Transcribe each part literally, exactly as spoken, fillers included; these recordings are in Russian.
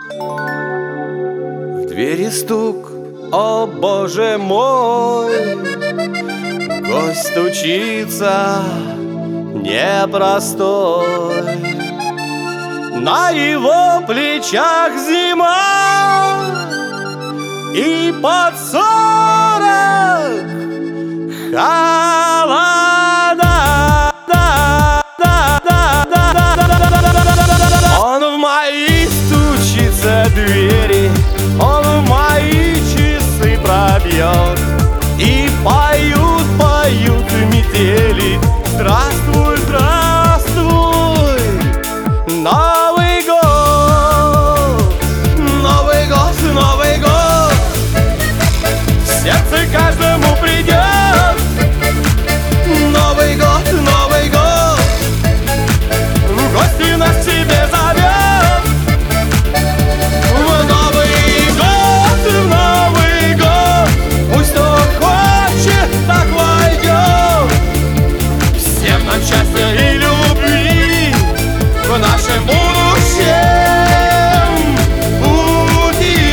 В двери стук, о боже мой, гость стучится непростой. На его плечах зима и под сорок холода. Он в мои стучится двери, он в мои часы пробьет. И поют, поют метели: здравствуй, здравствуй, Новый год, Новый год, Новый год. В сердце каждому придет Новый год, Новый год. В гости нас к себе зовет. В Новый год, в Новый год, пусть кто хочет, так войдет. Всем нам счастья и любви в нашем будущем пути.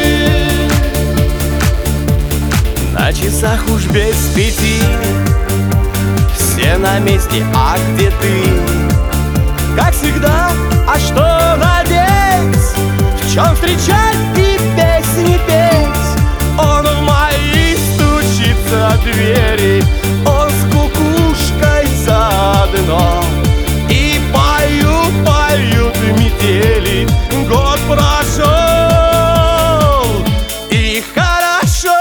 На часах уж без пяти, все на месте, а где ты? Как всегда, а что надеть? В чем встречать и песни петь? Он в мои стучится двери, он с кукушкой заодно. И поют, поют метели, год прошел, и хорошо.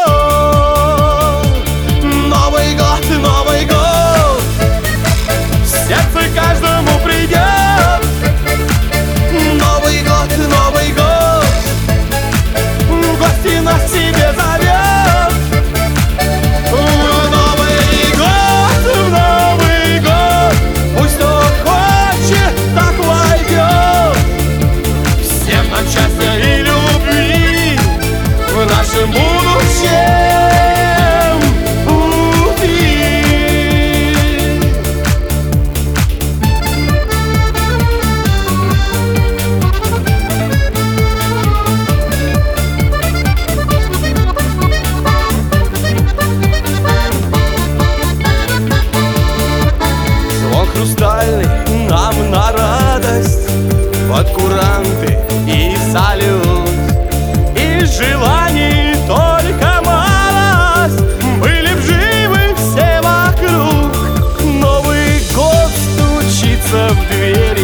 Новый год, Новый год, в сердце каждому придет. Новый год, Новый год, в гости нас к себе зовет. В Новый год, в Новый год, пусть кто хочет, так войдет. Всем нам счастья и любви в нашем будущем пути. Звон хрустальный нам на радость, под куранты и салют. Из желаний только малость, были б живы все вокруг. Новый год стучится в дверь,